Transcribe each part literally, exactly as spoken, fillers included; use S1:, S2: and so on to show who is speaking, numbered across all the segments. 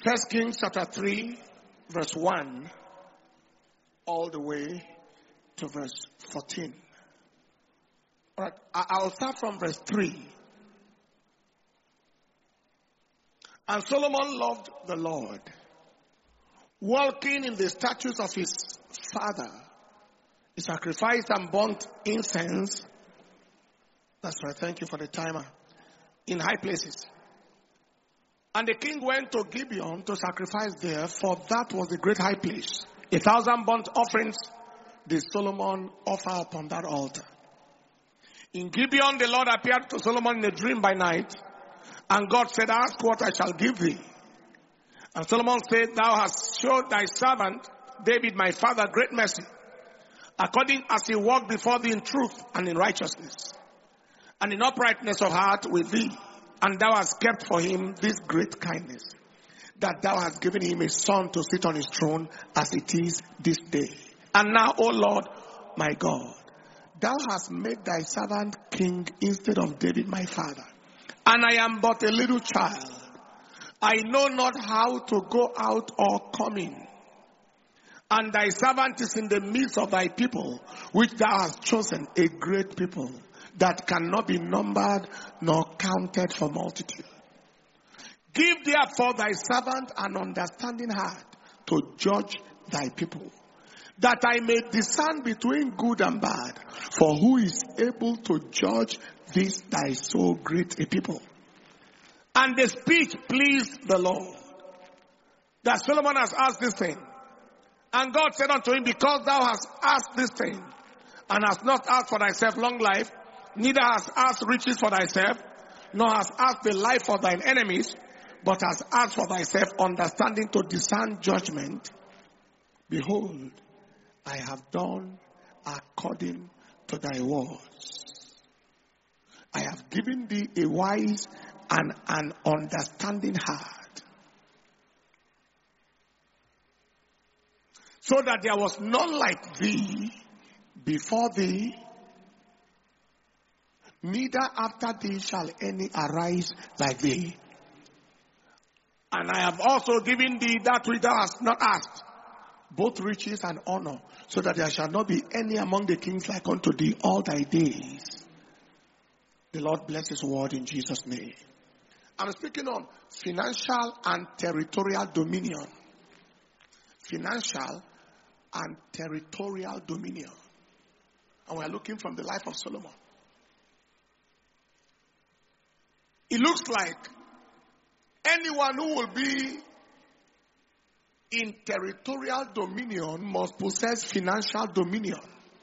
S1: First Kings chapter three, verse one, all the way to verse fourteen. All right, I'll start from verse three. And Solomon loved the Lord, walking in the statutes of his father. He sacrificed and burnt incense. That's right, thank you for the timer. In high places. And the king went to Gibeon to sacrifice there, for that was the great high place. A thousand burnt offerings did Solomon offer upon that altar. In Gibeon, the Lord appeared to Solomon in a dream by night, and God said, ask what I shall give thee. And Solomon said, thou hast showed thy servant David my father great mercy, according as he walked before thee in truth and in righteousness, and in uprightness of heart with thee. And thou hast kept for him this great kindness, that thou hast given him a son to sit on his throne as it is this day. And now, O Lord, my God, thou hast made thy servant king instead of David my father. And I am but a little child. I know not how to go out or come in. And thy servant is in the midst of thy people, which thou hast chosen, a great people, that cannot be numbered nor counted for multitude. Give therefore thy servant an understanding heart to judge thy people, that I may discern between good and bad. For who is able to judge this thy so great a people? And the speech pleased the Lord, that Solomon has asked this thing. And God said unto him, because thou hast asked this thing, and hast not asked for thyself long life, neither hast asked riches for thyself, nor hast asked the life of thine enemies, but hast asked for thyself understanding to discern judgment. Behold, I have done according to thy words. I have given thee a wise and an understanding heart, so that there was none like thee before thee, neither after thee shall any arise like thee. And I have also given thee that which thou hast not asked, both riches and honor, so that there shall not be any among the kings like unto thee all thy days. The Lord bless his word in Jesus' name. I'm speaking on financial and territorial dominion. Financial and territorial dominion. And we are looking from the life of Solomon. It looks like anyone who will be in territorial dominion must possess financial dominion.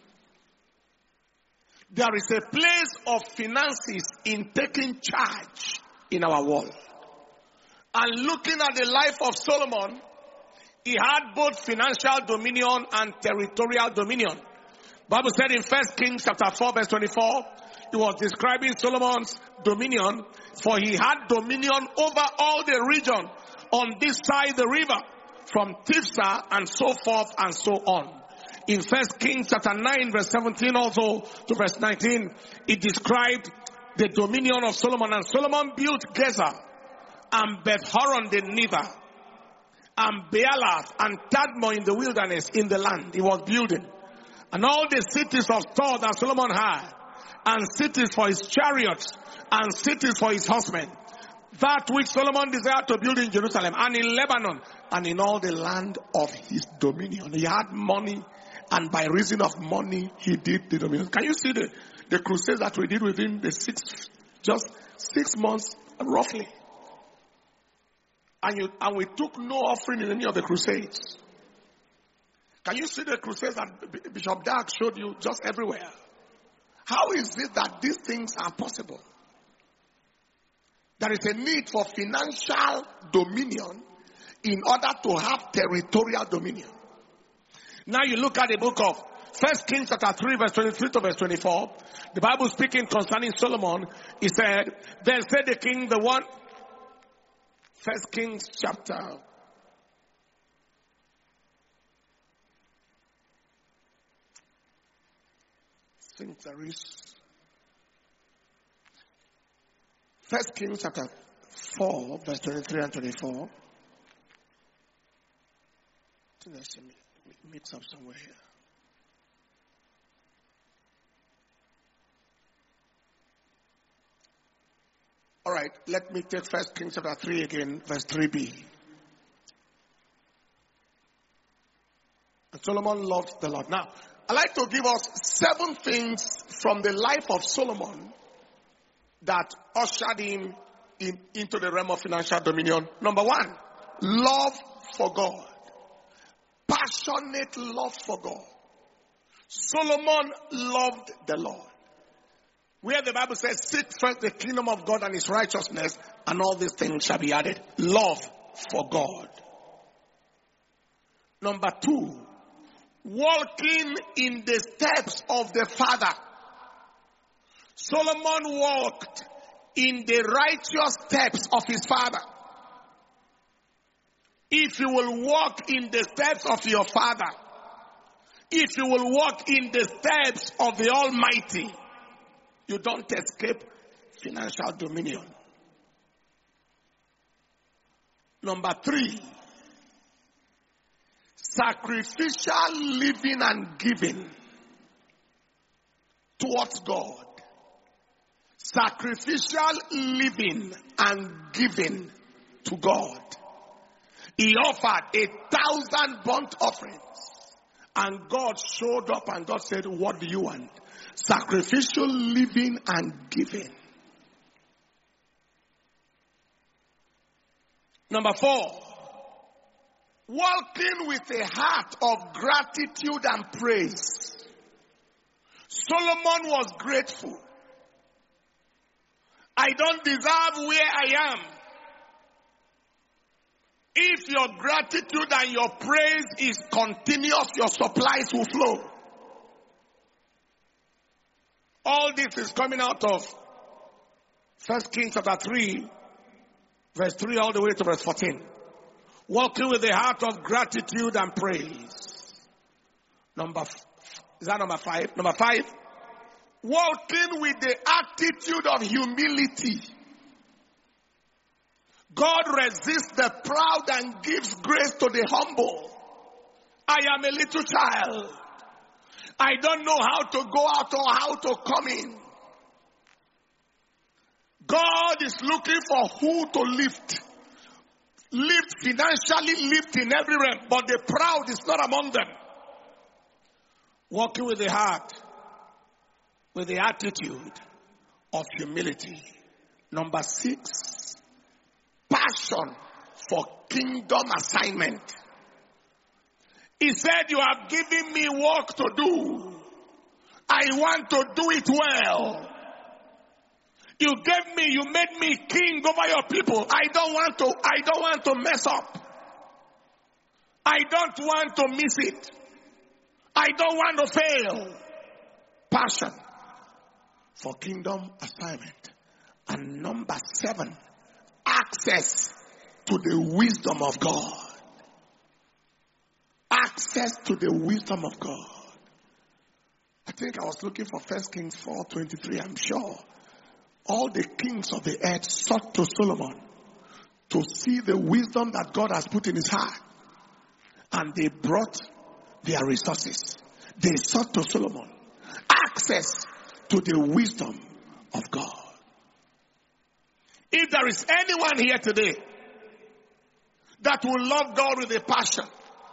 S1: There is a place of finances in taking charge in our world. And looking at the life of Solomon, he had both financial dominion and territorial dominion. The Bible said in First Kings chapter four verse twenty-four, it was describing Solomon's dominion, for he had dominion over all the region on this side the river, from Tifsa and so forth and so on. In First Kings chapter nine verse seventeen also to verse nineteen, it described the dominion of Solomon. And Solomon built Gezer and Beth-horon the Nether, and Baalath and Tadmor in the wilderness in the land he was building. And all the cities of store that Solomon had, and cities for his chariots, and cities for his horsemen. That which Solomon desired to build in Jerusalem, and in Lebanon, and in all the land of his dominion. He had money, and by reason of money, he did the dominion. Can you see the, the crusades that we did within the six, just six months, roughly? And, you, and we took no offering in any of the crusades. Can you see the crusades that Bishop Dag showed you just everywhere? How is it that these things are possible? There is a need for financial dominion in order to have territorial dominion. Now you look at the book of First Kings chapter three verse twenty-three to verse twenty-four. The Bible speaking concerning Solomon, he said, then said the king, the one, First Kings chapter I think there is First Kings chapter four, verse twenty-three and twenty-four. think there's a mix up somewhere here. All right, let me take First Kings chapter three again, verse three b. And Solomon loved the Lord. Now, I'd like to give us seven things from the life of Solomon that ushered him in, into the realm of financial dominion. Number one, love for God. Passionate love for God. Solomon loved the Lord. Where the Bible says, seek first the kingdom of God and his righteousness, and all these things shall be added. Love for God. Number two, walking in the steps of the Father. Solomon walked in the righteous steps of his father. If you will walk in the steps of your Father, if you will walk in the steps of the Almighty, you don't escape financial dominion. Number three, sacrificial living and giving towards God. Sacrificial living and giving to God. He offered a thousand burnt offerings. And God showed up and God said, what do you want? Sacrificial living and giving. Number four, walking with a heart of gratitude and praise. Solomon was grateful. I don't deserve where I am. If your gratitude and your praise is continuous, your supplies will flow. All this is coming out of First Kings chapter three, verse three all the way to verse fourteen. Walking with a heart of gratitude and praise. Number, is that number five? Number five, walking with the attitude of humility. God resists the proud and gives grace to the humble. I am a little child. I don't know how to go out or how to come in. God is looking for who to lift. Lift financially, lift in every realm. But the proud is not among them. Walking with the heart, with the attitude of humility. Number six, passion for kingdom assignment. He said, you have given me work to do. I want to do it well. You gave me, you made me king over your people. I don't want to, I don't want to mess up. I don't want to miss it. I don't want to fail. Passion for kingdom assignment. And number seven, access to the wisdom of God. Access to the wisdom of God. I think I was looking for First Kings four twenty-three, I'm sure. All the kings of the earth sought to Solomon to see the wisdom that God has put in his heart. And they brought their resources. They sought to Solomon access to the wisdom of God. If there is anyone here today that will love God with a passion,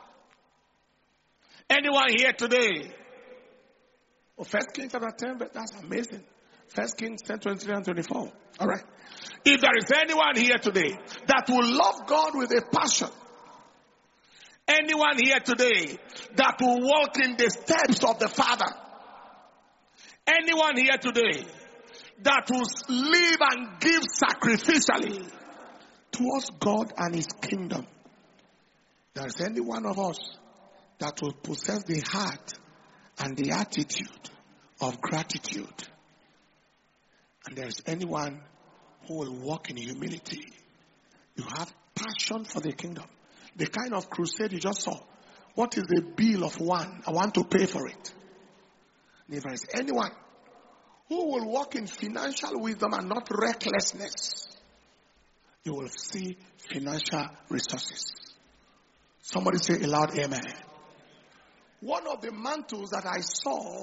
S1: anyone here today, oh, First Kings chapter ten, but that's amazing. First Kings ten, twenty-three and twenty-four. All right. If there is anyone here today that will love God with a passion, anyone here today that will walk in the steps of the Father, anyone here today that will live and give sacrificially towards God and his kingdom, there is any one of us that will possess the heart and the attitude of gratitude. And there is anyone who will walk in humility. You have passion for the kingdom. The kind of crusade you just saw. What is the bill of one? I want to pay for it. And if there is anyone who will walk in financial wisdom and not recklessness, you will see financial resources. Somebody say a loud amen. One of the mantles that I saw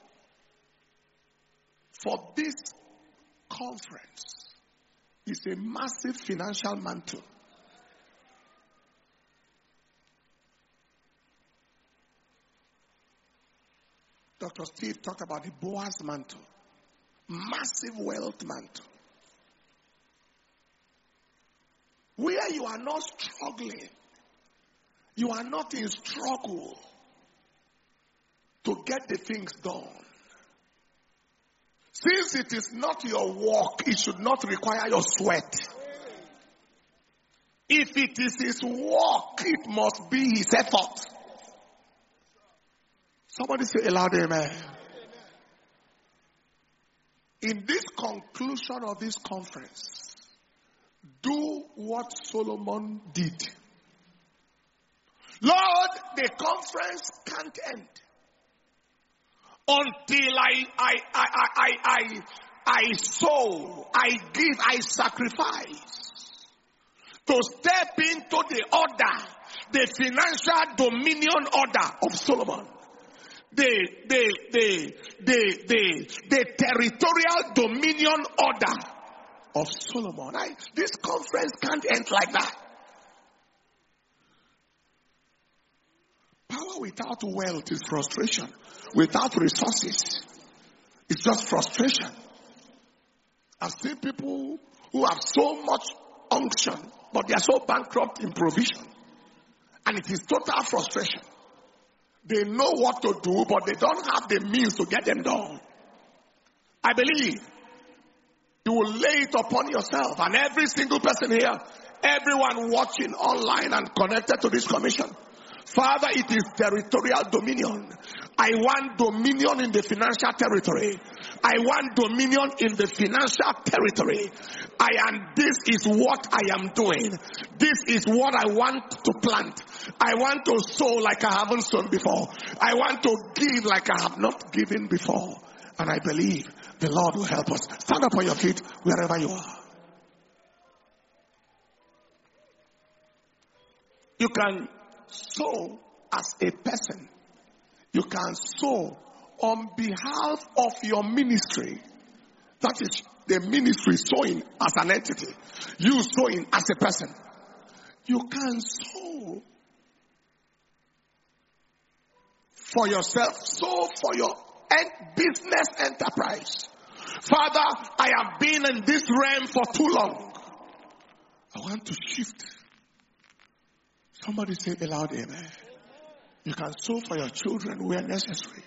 S1: for this conference is a massive financial mantle. Doctor Steve talked about the Boaz mantle. Massive wealth mantle. Where you are not struggling, you are not in struggle to get the things done. Since it is not your work, it should not require your sweat. If it is his work, it must be his effort. Somebody say a loud amen. In this conclusion of this conference, do what Solomon did. Lord, the conference can't end until I, I, I, I, I, I sow, I give, I sacrifice to step into the order, the financial dominion order of Solomon. The, the, the, the, the, the territorial dominion order of Solomon. I, this conference can't end like that. Power without wealth is frustration. Without resources, it's just frustration. I've seen people who have so much unction, but they are so bankrupt in provision. And it is total frustration. They know what to do, but they don't have the means to get them done. I believe you will lay it upon yourself, and every single person here, everyone watching online and connected to this commission. Father, it is territorial dominion. I want dominion in the financial territory. I want dominion in the financial territory. I and this is what I am doing. This is what I want to plant. I want to sow like I haven't sown before. I want to give like I have not given before. And I believe the Lord will help us. Stand up on your feet wherever you are. You can sow as a person. You can sow on behalf of your ministry. That is the ministry sowing as an entity. You sowing as a person. You can sow for yourself. Sow for your business enterprise. Father, I have been in this realm for too long. I want to shift. Somebody say aloud amen. You can sow for your children where necessary.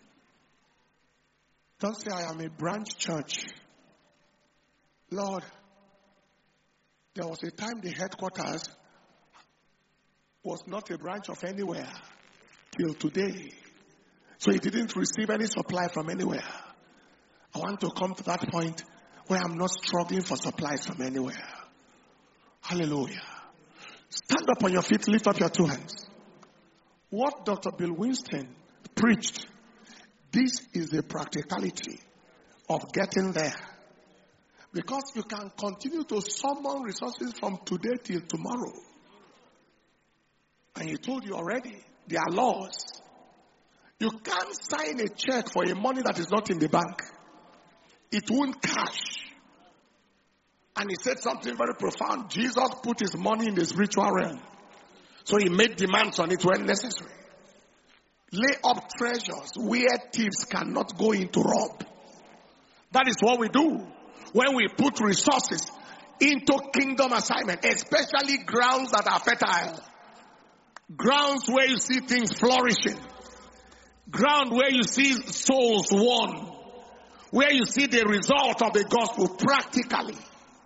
S1: Don't say I am a branch church. Lord, there was a time the headquarters was not a branch of anywhere till today. So he didn't receive any supply from anywhere. I want to come to that point where I'm not struggling for supplies from anywhere. Hallelujah. Stand up on your feet, lift up your two hands. What Doctor Bill Winston preached, this is the practicality of getting there. Because you can continue to summon resources from today till tomorrow. And he told you already, there are laws. You can't sign a check for a money that is not in the bank. It won't cash. And he said something very profound. Jesus put his money in the spiritual realm. So he made demands on it when necessary. Lay up treasures where thieves cannot go in to rob. That is what we do when we put resources into kingdom assignment, especially grounds that are fertile. Grounds where you see things flourishing. Ground where you see souls won. Where you see the result of the gospel practically.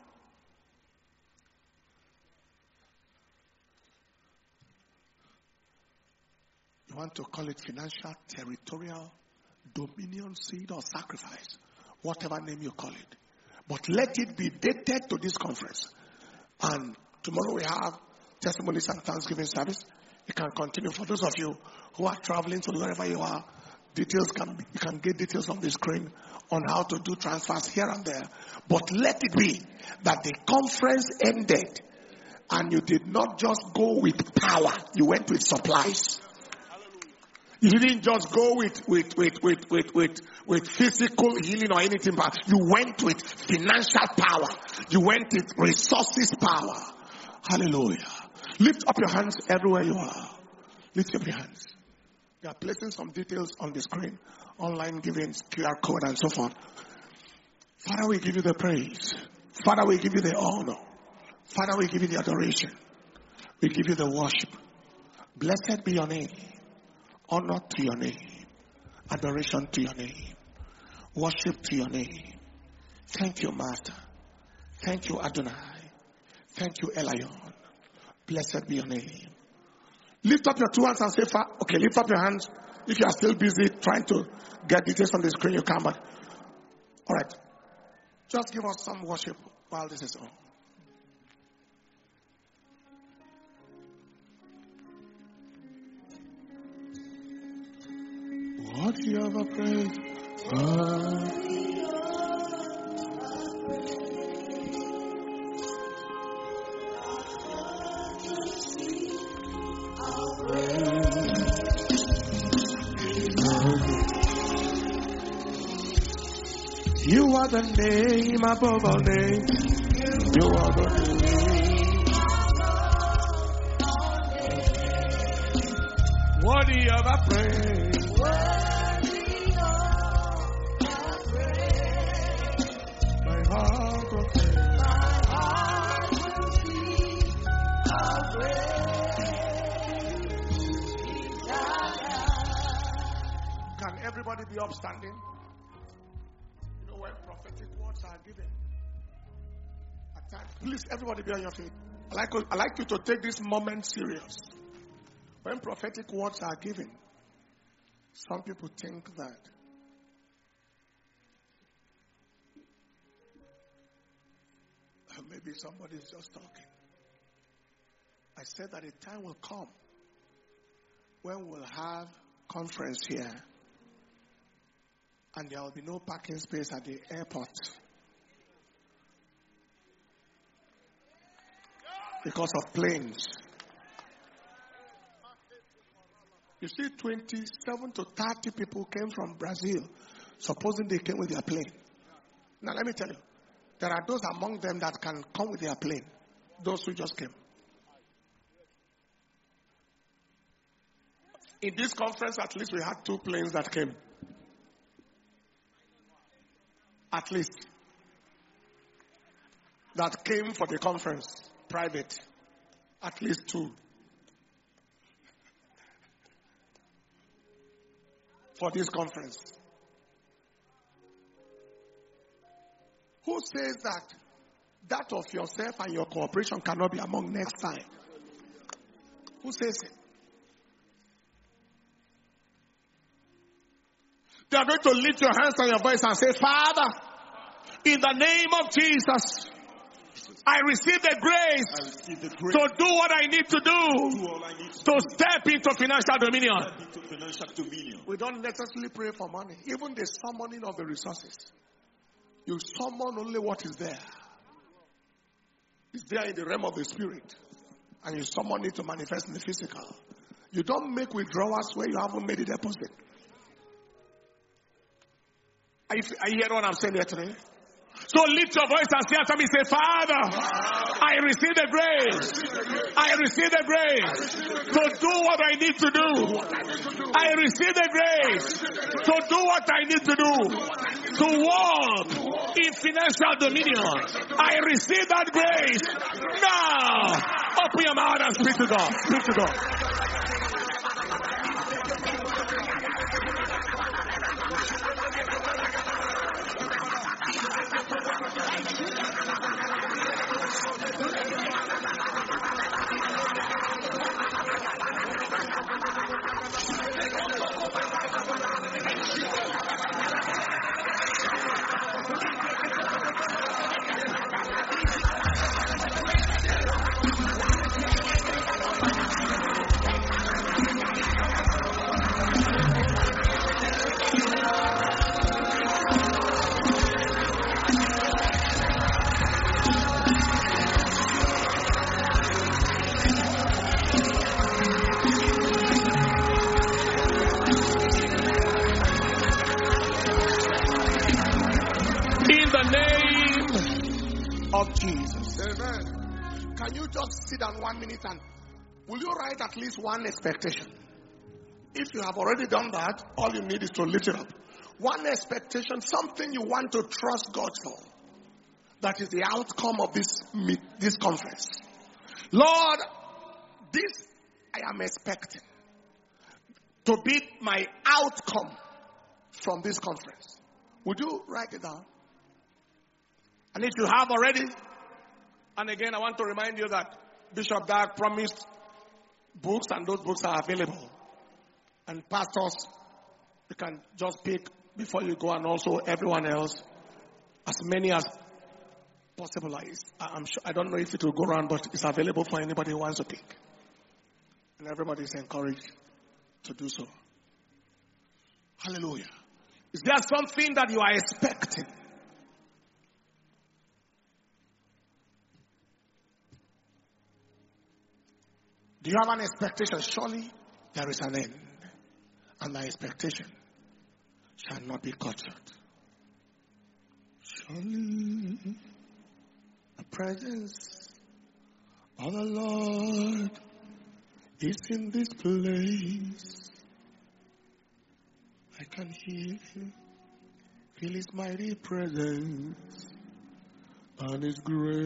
S1: You want to call it financial, territorial, dominion, seed, or sacrifice. Whatever name you call it. But let it be dated to this conference. And tomorrow we have testimonies and Thanksgiving service. You can continue. For those of you who are traveling to wherever you are, details can be, you can get details on the screen on how to do transfers here and there. But let it be that the conference ended And you did not just go with power, you went with supplies. You didn't just go with, with, with, with, with, with, with physical healing or anything, but you went with financial power. You went with resources power. Hallelujah. Lift up your hands everywhere you are. Lift up your hands. We are placing some details on the screen. Online giving, Q R code and so forth. Father, we give you the praise. Father, we give you the honor. Father, we give you the adoration. We give you the worship. Blessed be your name. Honor to your name. Adoration to your name. Worship to your name. Thank you, Master. Thank you, Adonai. Thank you, Elion. Blessed be your name. Lift up your two hands and say, okay, lift up your hands. If you are still busy trying to get details on the screen, you can, but all right. Just give us some worship while this is on. Worthy of a praise. Worthy of a praise. You are the name above all names. You are the name. Worthy of a praise. Worthy of a praise. My heart will sing. My heart will sing of praise. Can everybody be upstanding? When prophetic words are given, at times, please, everybody be on your feet. I like, I like you to take this moment serious. When prophetic words are given, some people think that maybe somebody is just talking. I said that a time will come when we'll have conference here. And there will be no parking space at the airport. Because of planes. You see, twenty-seven to thirty people came from Brazil, supposing they came with their plane. Now let me tell you, there are those among them that can come with their plane. Those who just came. In this conference, at least we had two planes that came. At least. That came for the conference. Private. At least two. For this conference. Who says that that of yourself and your cooperation cannot be among next time? Who says it? You are going to lift your hands on your voice and say, Father, in the name of Jesus, I receive the grace, receive the grace to do what I need to do, do I need to, to do. Step into financial dominion. Step into financial dominion. We don't necessarily pray for money. Even the summoning of the resources. You summon only what is there. It's there in the realm of the spirit. And you summon it to manifest in the physical. You don't make withdrawals where you haven't made a deposit. Are you, are you hearing what I'm saying here today? So lift your voice and say after me, say, Father, I receive the grace. I receive the grace to do what I need to do. I receive the grace to do what I need to do. To walk in financial dominion. I receive that grace. Now, open your mouth and speak to God. Speak to God. Can you just sit down one minute and will you write at least one expectation? If you have already done that, all you need is to lift it up. One expectation, something you want to trust God for. That is the outcome of this, this conference. Lord, this I am expecting to be my outcome from this conference. Would you write it down? And if you have already, and again, I want to remind you that Bishop Dag promised books, and those books are available. And pastors, you can just pick before you go, and also everyone else, as many as possible. I'm sure, I don't know if it will go around, but it's available for anybody who wants to pick. And everybody is encouraged to do so. Hallelujah. Is there something that you are expecting? Do you have an expectation? Surely there is an end, and my expectation shall not be cut short. Surely the presence of the Lord is in this place. I can hear him, feel his mighty presence and his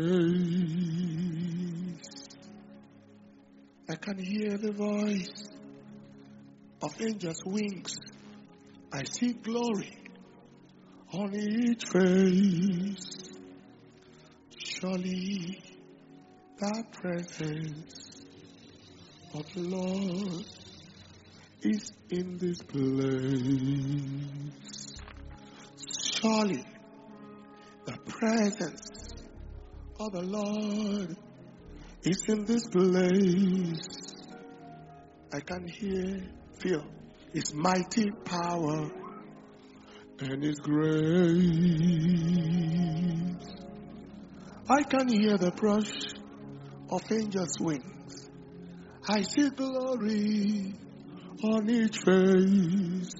S1: grace. I can hear the voice of angels' wings. I see glory on each face. Surely the presence of the Lord is in this place. Surely the presence of the Lord is in this place. I can hear, feel his mighty power and his grace. I can hear the brush of angels' wings. I see glory on each face.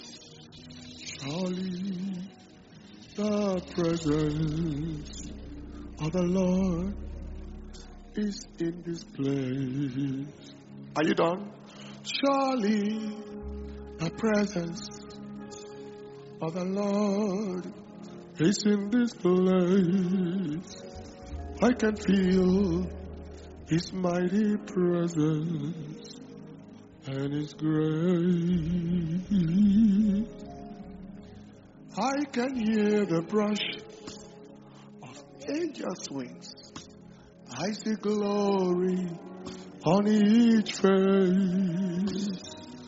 S1: Surely the presence of the Lord is in this place. Are you done? Surely the presence of the Lord is in this place. I can feel his mighty presence and his grace. I can hear the brush of angels' wings. I see glory on each face.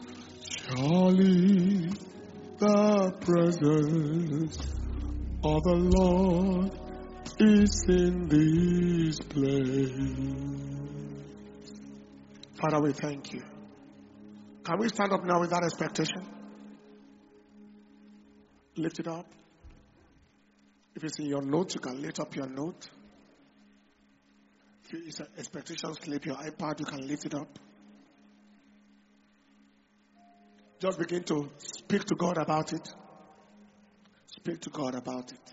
S1: Surely the presence of the Lord is in this place. Father, we thank you. Can we stand up now with that expectation? Lift it up. If it's in your note, you can lift up your note. If it's an expectation slip, your iPad, you can lift it up. Just begin to speak to God about it. Speak to God about it.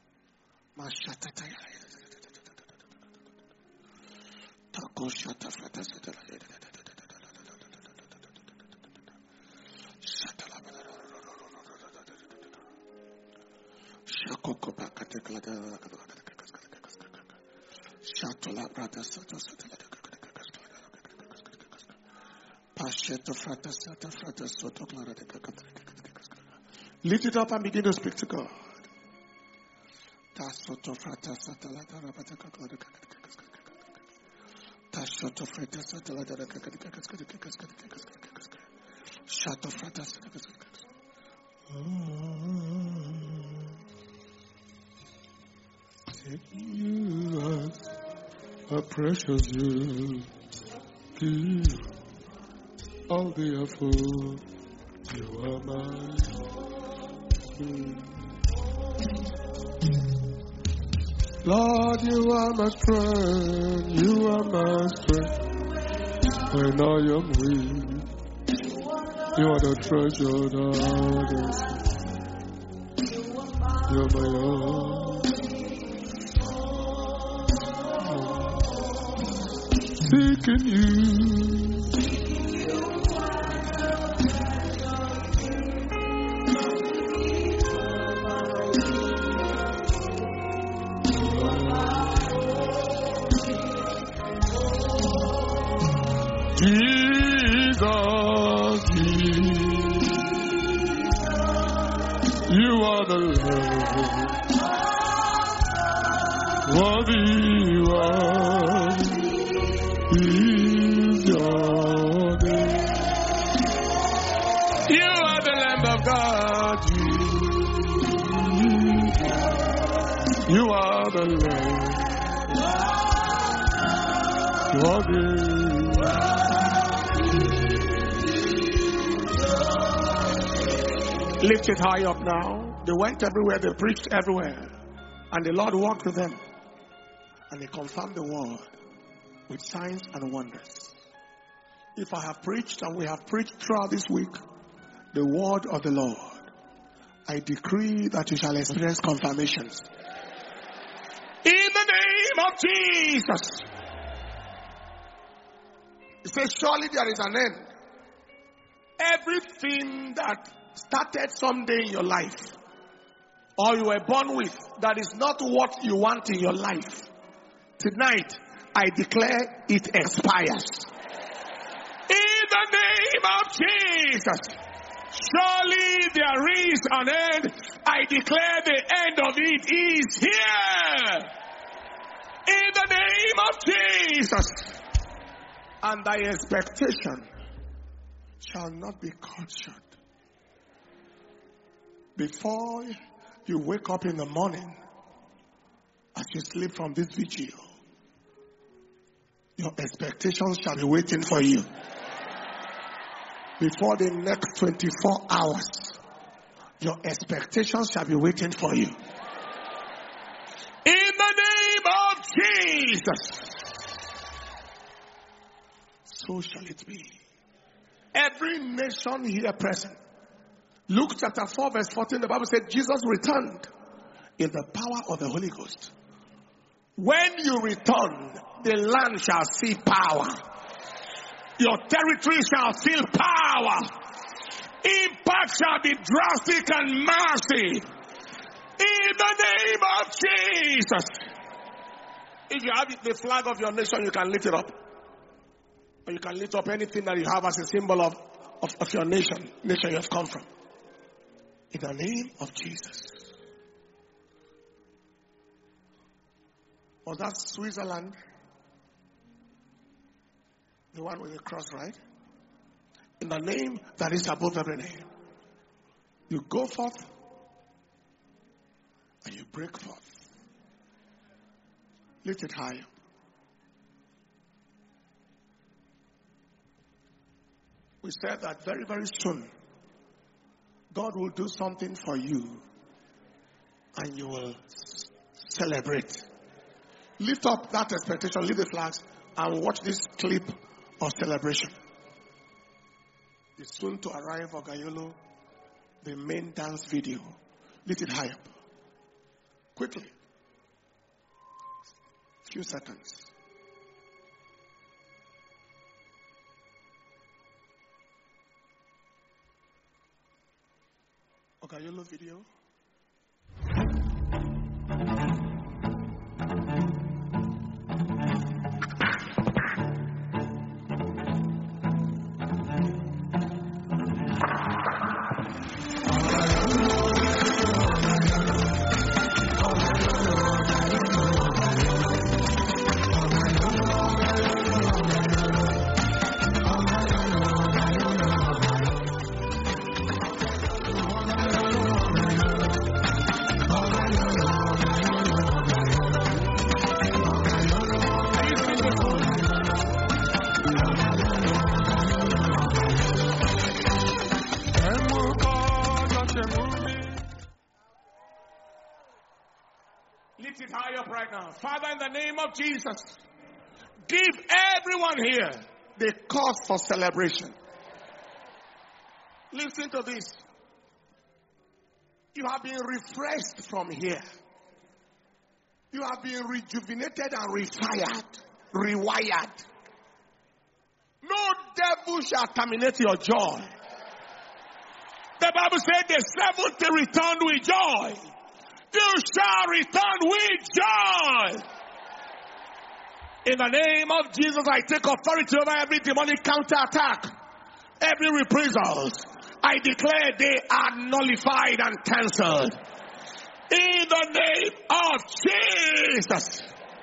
S1: Lift it up and begin to speak to God. You are a precious you, give all the effort. You are mine. Lord, you are my strength, you are my strength. When I am weak, you are the treasure that you are my own.
S2: seeking you. Jesus, you are the Lord, worthy, worthy is your name. You are the Lamb of God, you are the Lamb, worthy.
S1: Lift it high up now. They went everywhere, they preached everywhere. And the Lord walked with them. And He confirmed the word with signs and wonders. If I have preached and we have preached throughout this week the word of the Lord, I decree that you shall experience confirmations. In the name of Jesus. It says, surely there is an end. Everything that started someday in your life, or you were born with, that is not what you want in your life, tonight I declare it expires. In the name of Jesus. Surely there is an end. I declare the end of it is here. In the name of Jesus. And thy expectation shall not be cut short. Before you wake up in the morning, as you sleep from this vigil, your expectations shall be waiting for you. Before the next twenty-four hours, your expectations shall be waiting for you. In the name of Jesus. So shall it be. Every nation here present. Luke chapter four verse fourteen, the Bible said Jesus returned in the power of the Holy Ghost. When you return, the land shall see power. Your territory shall feel power. Impact shall be drastic and massive. In the name of Jesus. If you have the flag of your nation, you can lift it up. Or you can lift up anything that you have as a symbol of, of, of your nation, nation you have come from. In the name of Jesus. Was that Switzerland? The one with the cross, right? In the name that is above every name. You go forth and you break forth. Lift it high. We said that very, very soon God will do something for you and you will celebrate. Lift up that expectation, leave the flags, and watch this clip of celebration. The soon to arrive Ogayolo, the main dance video. Lift it high up. Quickly. Few seconds. Ogayolo video. Father, in the name of Jesus, give everyone here the cause for celebration. Listen to this. You have been refreshed from here. You have been rejuvenated and refired, rewired. Who shall terminate your joy? The Bible said the seventh returned with joy. You shall return with joy. In the name of Jesus, I take authority over every demonic counterattack, every reprisal. I declare they are nullified and cancelled. In the name of Jesus.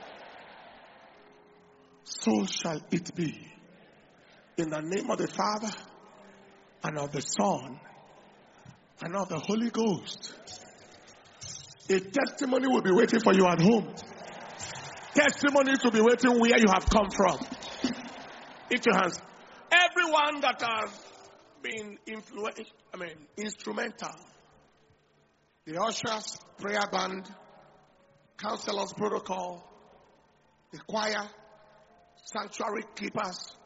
S1: So shall it be. In the name of the Father, and of the Son, and of the Holy Ghost. A testimony will be waiting for you at home. Testimonies will be waiting where you have come from. Lift your hands. Everyone that has been influential, I mean, instrumental. The ushers, prayer band, counselors protocol, the choir, sanctuary keepers,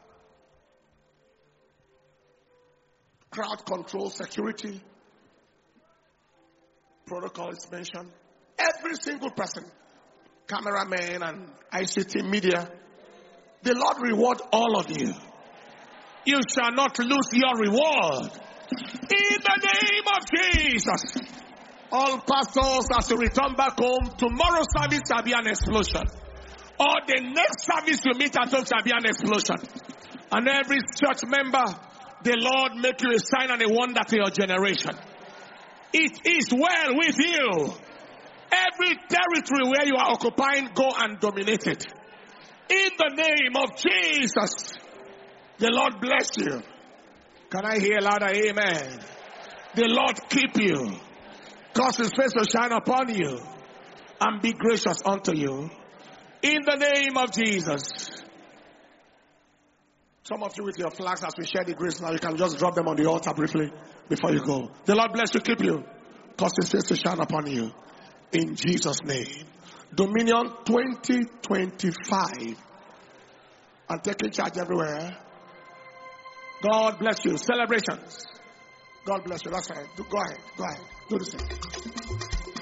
S1: crowd control, security, protocol is mentioned. Every single person, cameraman and I C T media, the Lord reward all of you. You shall not lose your reward. In the name of Jesus. All pastors, as you return back home, tomorrow's service shall be an explosion. Or the next service you meet at home shall be an explosion. And every church member, the Lord make you a sign and a wonder to your generation. It is well with you. Every territory where you are occupying, go and dominate it. In the name of Jesus, the Lord bless you. Can I hear louder? Amen. The Lord keep you. Cause his face to shine upon you and be gracious unto you. In the name of Jesus. Some of you with your flags, as we share the grace now, you can just drop them on the altar briefly before you go. The Lord bless you, keep you. Cause his face to shine upon you. In Jesus' name. Dominion twenty twenty-five. I'm taking charge everywhere. God bless you. Celebrations. God bless you. That's right. Go ahead. Go ahead. Do the same.